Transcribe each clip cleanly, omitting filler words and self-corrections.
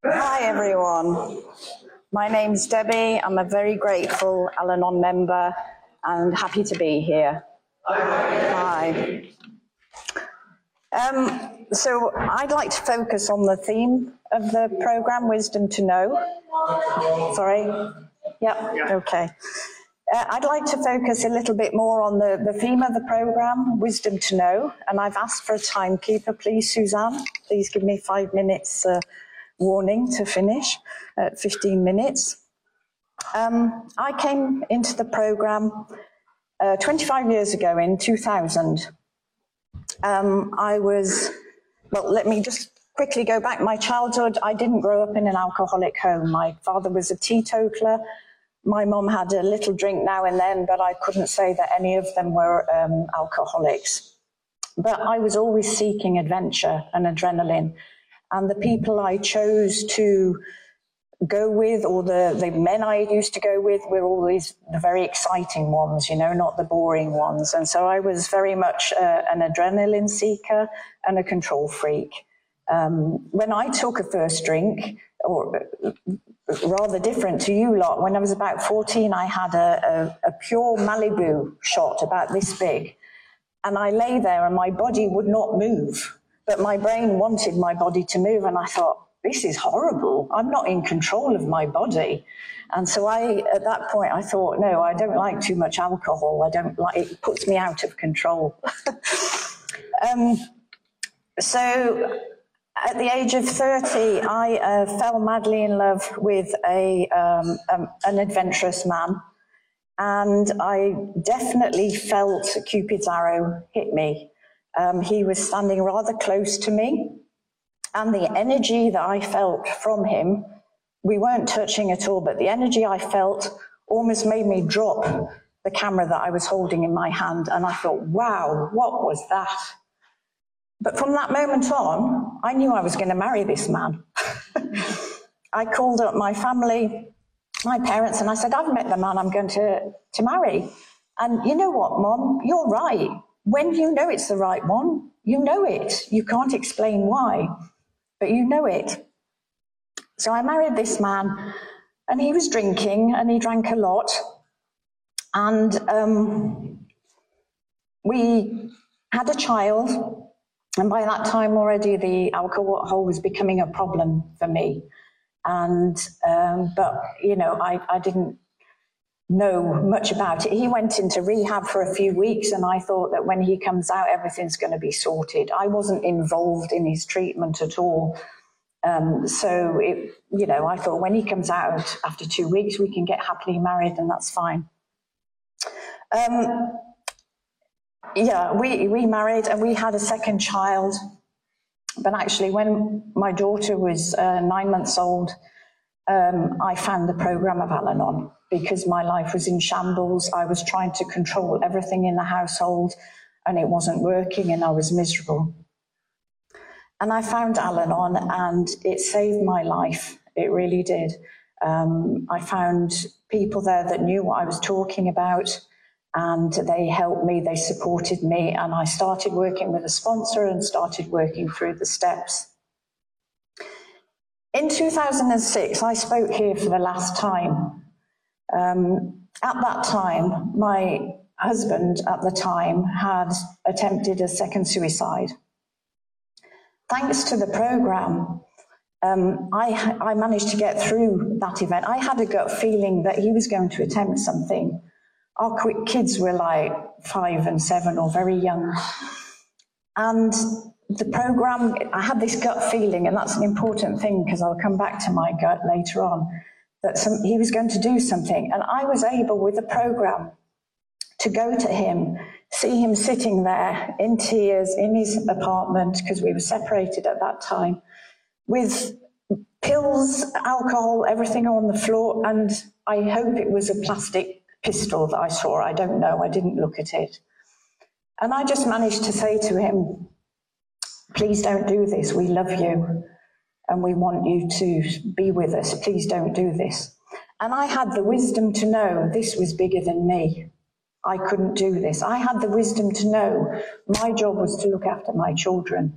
Hi everyone, my name's Debbie. I'm a very grateful Al-Anon member and happy to be here. Hi. So I'd like to focus on the theme of the program, Wisdom to Know. Sorry? Yep, okay. I'd like to focus a little bit more on the theme of the program, Wisdom to Know, and I've asked for a timekeeper, please, Suzanne. Please give me 5 minutes warning to finish at 15 minutes. I came into the program 25 years ago in 2000. Let me just quickly go back. My childhood, I didn't grow up in an alcoholic home. My father was a teetotaler. My mom had a little drink now and then, but I couldn't say that any of them were alcoholics. But I was always seeking adventure and adrenaline. And the people I chose to go with, or the men I used to go with, were always the very exciting ones, not the boring ones. And so I was very much an adrenaline seeker and a control freak. When I took a first drink, or rather different to you lot, when I was about 14, I had a pure Malibu shot about this big. And I lay there and my body would not move. But my brain wanted my body to move, and I thought, this is horrible. I'm not in control of my body. And so at that point, I thought, no, I don't like too much alcohol. It puts me out of control. So at the age of 30, I fell madly in love with an adventurous man. And I definitely felt Cupid's arrow hit me. He was standing rather close to me, and the energy that I felt from him, we weren't touching at all, but the energy I felt almost made me drop the camera that I was holding in my hand, and I thought, wow, what was that? But from that moment on, I knew I was going to marry this man. I called up my family, my parents, and I said, I've met the man I'm going to marry. And you know what, Mom, you're right. When you know it's the right one, you know it. You can't explain why, but you know it. So I married this man, and he was drinking, and he drank a lot. And we had a child, and by that time already the alcohol was becoming a problem for me. And but I didn't know much about it. He went into rehab for a few weeks, and I thought that when he comes out, everything's going to be sorted. I wasn't involved in his treatment at all. So I thought when he comes out after 2 weeks, we can get happily married, and that's fine. We married, and we had a second child. But actually, when my daughter was 9 months old, I found the program of Al-Anon because my life was in shambles. I was trying to control everything in the household, and it wasn't working, and I was miserable. And I found Al-Anon, and it saved my life. It really did. I found people there that knew what I was talking about, and they helped me, they supported me, and I started working with a sponsor and started working through the steps. In 2006, I spoke here for the last time. At that time, my husband at the time had attempted a second suicide. Thanks to the program, I managed to get through that event. I had a gut feeling that he was going to attempt something. Our kids were like 5 and 7 or very young. And the program, I had this gut feeling, and that's an important thing because I'll come back to my gut later on, that he was going to do something. And I was able, with the program, to go to him, see him sitting there in tears in his apartment, because we were separated at that time, with pills, alcohol, everything on the floor, and I hope it was a plastic pistol that I saw. I don't know, I didn't look at it. And I just managed to say to him, please don't do this, we love you, and we want you to be with us, please don't do this. And I had the wisdom to know this was bigger than me. I couldn't do this. I had the wisdom to know my job was to look after my children.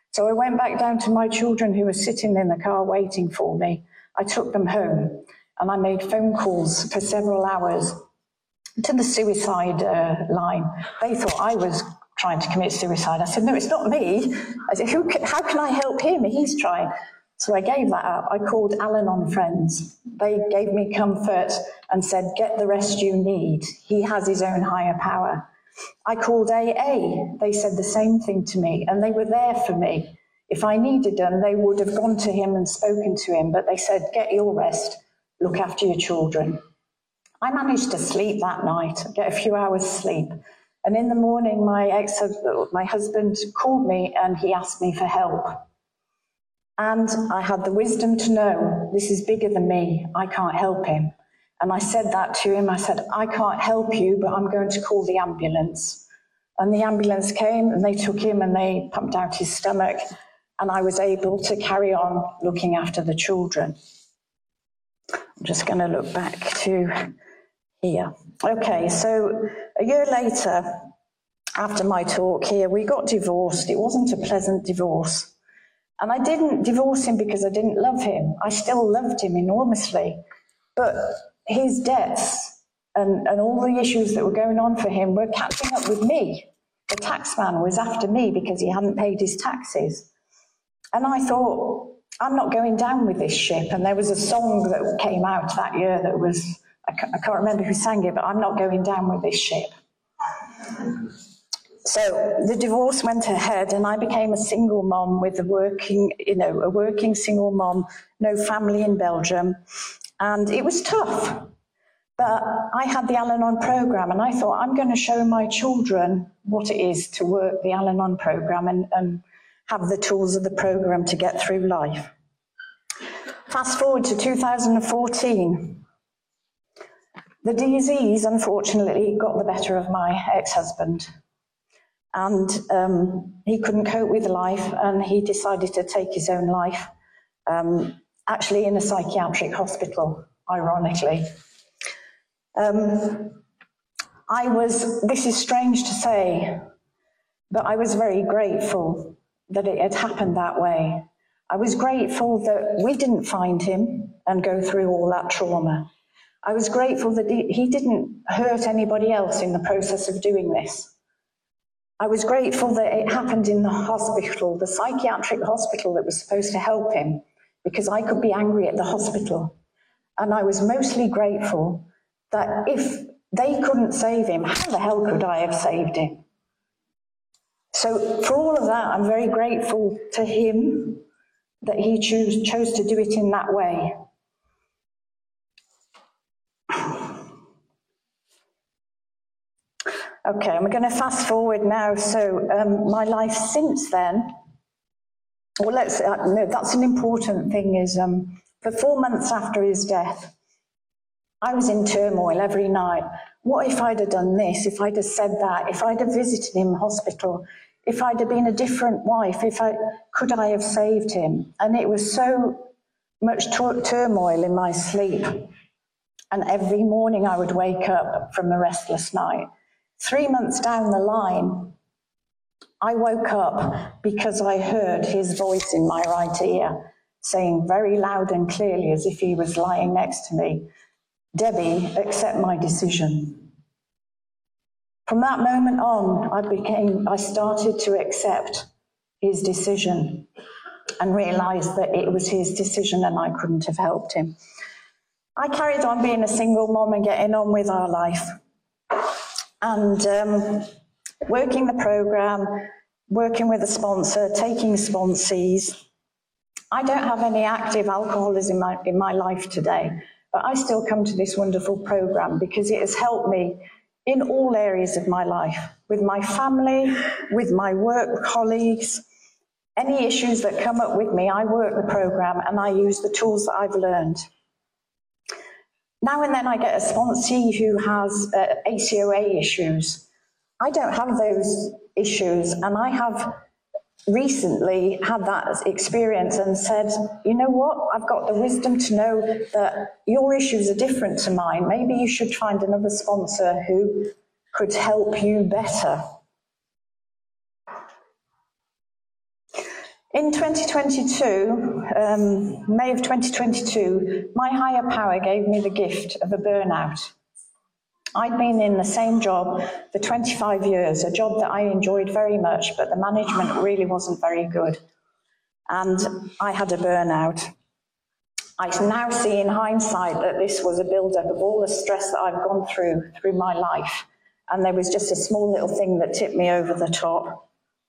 So I went back down to my children who were sitting in the car waiting for me. I took them home and I made phone calls for several hours to the suicide line. They thought I was trying to commit suicide. I said, no, it's not me. I said, how can I help him? He's trying. So I gave that up. I called Al-Anon friends. They gave me comfort and said, get the rest you need. He has his own higher power. I called AA. They said the same thing to me, and they were there for me. If I needed them, they would have gone to him and spoken to him, but they said, get your rest, look after your children. I managed to sleep that night, get a few hours sleep. And in the morning, my husband called me and he asked me for help. And I had the wisdom to know this is bigger than me. I can't help him. And I said that to him. I said, I can't help you, but I'm going to call the ambulance. And the ambulance came and they took him and they pumped out his stomach. And I was able to carry on looking after the children. I'm just going to look back to here. Okay, so a year later, after my talk here, we got divorced. It wasn't a pleasant divorce. And I didn't divorce him because I didn't love him. I still loved him enormously. But his debts and all the issues that were going on for him were catching up with me. The taxman was after me because he hadn't paid his taxes. And I thought, I'm not going down with this ship. And there was a song that came out that year that was, I can't remember who sang it, but I'm not going down with this ship. So the divorce went ahead and I became a single mom with a working single mom, no family in Belgium. And it was tough. But I had the Al-Anon program and I thought, I'm going to show my children what it is to work the Al-Anon program and have the tools of the program to get through life. Fast forward to 2014. The disease, unfortunately, got the better of my ex-husband. And he couldn't cope with life and he decided to take his own life, actually in a psychiatric hospital, ironically. This is strange to say, but I was very grateful that it had happened that way. I was grateful that we didn't find him and go through all that trauma. I was grateful that he didn't hurt anybody else in the process of doing this. I was grateful that it happened in the hospital, the psychiatric hospital that was supposed to help him, because I could be angry at the hospital. And I was mostly grateful that if they couldn't save him, how the hell could I have saved him? So for all of that, I'm very grateful to him that he chose to do it in that way. Okay, I'm going to fast forward now. So my life since then, well, no, that's an important thing, is for 4 months after his death, I was in turmoil every night. What if I'd have done this, if I'd have said that, if I'd have visited him in hospital, if I'd have been a different wife, could I have saved him? And it was so much turmoil in my sleep. And every morning I would wake up from a restless night. 3 months down the line, I woke up because I heard his voice in my right ear saying very loud and clearly, as if he was lying next to me, "Debbie, accept my decision." From that moment on, I started to accept his decision and realized that it was his decision and I couldn't have helped him. I carried on being a single mom and getting on with our life. And working the program, working with a sponsor, taking sponsees. I don't have any active alcoholism in my life today, but I still come to this wonderful program because it has helped me in all areas of my life, with my family, with my work colleagues. Any issues that come up with me, I work the program and I use the tools that I've learned. Now and then I get a sponsee who has ACOA issues. I don't have those issues, and I have recently had that experience and said, you know what, I've got the wisdom to know that your issues are different to mine. Maybe you should find another sponsor who could help you better. In 2022, May of 2022, my higher power gave me the gift of a burnout. I'd been in the same job for 25 years, a job that I enjoyed very much, but the management really wasn't very good. And I had a burnout. I now see in hindsight that this was a build-up of all the stress that I've gone through my life. And there was just a small little thing that tipped me over the top.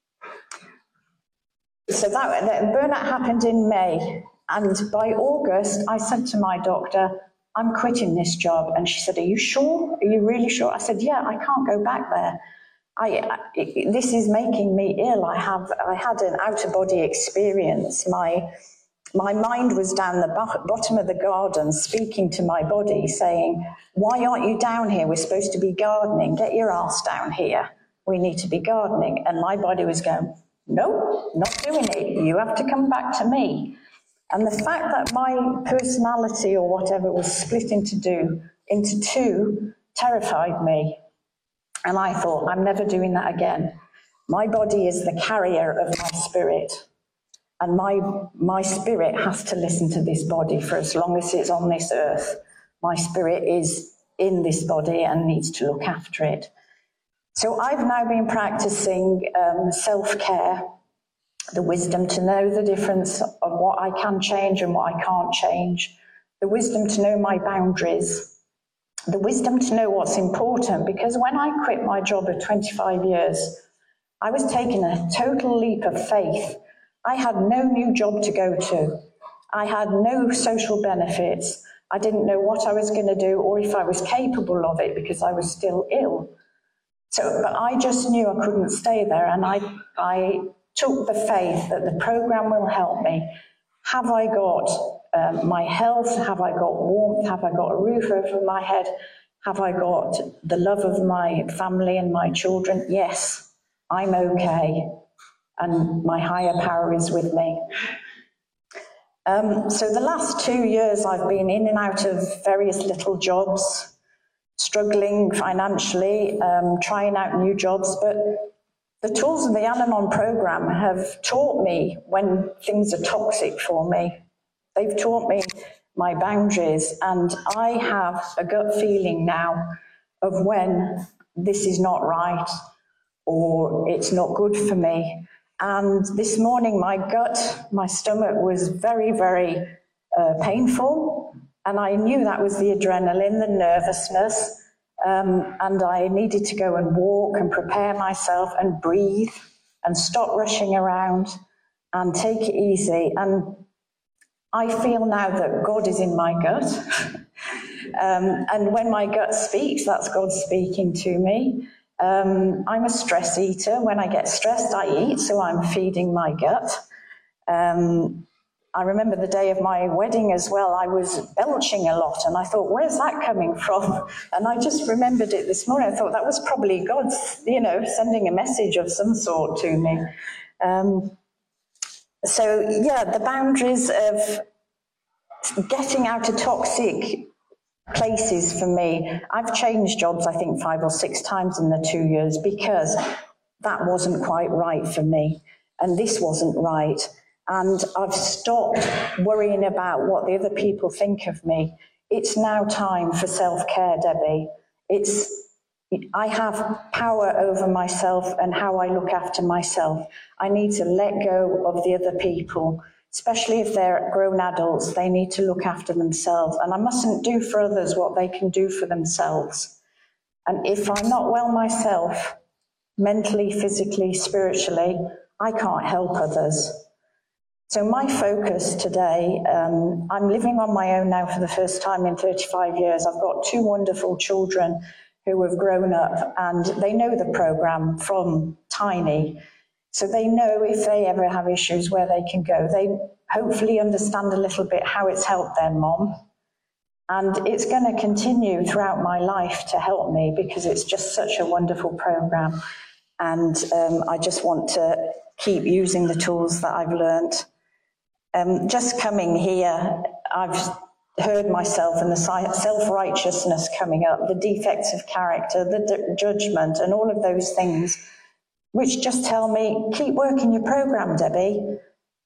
So that burnout happened in May, and by August, I said to my doctor, I'm quitting this job. And she said, are you sure? Are you really sure? I said, yeah, I can't go back there. This is making me ill. I had an out-of-body experience. My mind was down the bottom of the garden speaking to my body, saying, why aren't you down here? We're supposed to be gardening. Get your ass down here. We need to be gardening. And my body was going, no, not doing it. You have to come back to me. And the fact that my personality or whatever was split into two terrified me. And I thought, I'm never doing that again. My body is the carrier of my spirit. And my spirit has to listen to this body for as long as it's on this earth. My spirit is in this body and needs to look after it. So I've now been practicing self-care, the wisdom to know the difference of what I can change and what I can't change, the wisdom to know my boundaries, the wisdom to know what's important, because when I quit my job of 25 years, I was taking a total leap of faith. I had no new job to go to. I had no social benefits. I didn't know what I was going to do or if I was capable of it because I was still ill. But I just knew I couldn't stay there, and I took the faith that the program will help me. Have I got my health? Have I got warmth? Have I got a roof over my head? Have I got the love of my family and my children? Yes, I'm okay, and my higher power is with me. So the last 2 years I've been in and out of various little jobs, struggling financially, trying out new jobs, but the tools of the Al-Anon program have taught me when things are toxic for me. They've taught me my boundaries, and I have a gut feeling now of when this is not right or it's not good for me. And this morning my stomach was very, very painful. And I knew that was the adrenaline, the nervousness, and I needed to go and walk and prepare myself and breathe and stop rushing around and take it easy. And I feel now that God is in my gut. And when my gut speaks, that's God speaking to me. I'm a stress eater. When I get stressed, I eat, so I'm feeding my gut. I remember the day of my wedding as well, I was belching a lot, and I thought, where's that coming from? And I just remembered it this morning. I thought that was probably God, sending a message of some sort to me. So, yeah, the boundaries of getting out of toxic places for me. I've changed jobs, I think, 5 or 6 times in the 2 years because that wasn't quite right for me, and this wasn't right. And I've stopped worrying about what the other people think of me. It's now time for self-care, Debbie. I have power over myself and how I look after myself. I need to let go of the other people, especially if they're grown adults. They need to look after themselves. And I mustn't do for others what they can do for themselves. And if I'm not well myself, mentally, physically, spiritually, I can't help others. So my focus today, I'm living on my own now for the first time in 35 years. I've got 2 wonderful children who have grown up, and they know the program from tiny. So they know if they ever have issues where they can go. They hopefully understand a little bit how it's helped their mom. And it's going to continue throughout my life to help me because it's just such a wonderful program. And I just want to keep using the tools that I've learnt. Just coming here, I've heard myself and the self-righteousness coming up, the defects of character, the judgment, and all of those things, which just tell me, keep working your program, Debbie.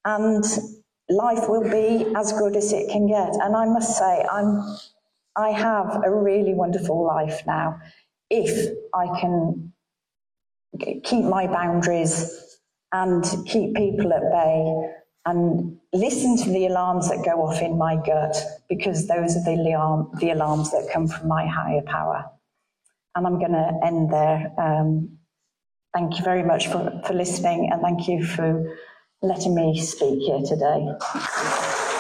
and life will be as good as it can get. And I must say, I have a really wonderful life now, if I can keep my boundaries and keep people at bay and listen to the alarms that go off in my gut, because those are the alarms that come from my higher power. And I'm going to end there. Thank you very much for listening, and thank you for letting me speak here today.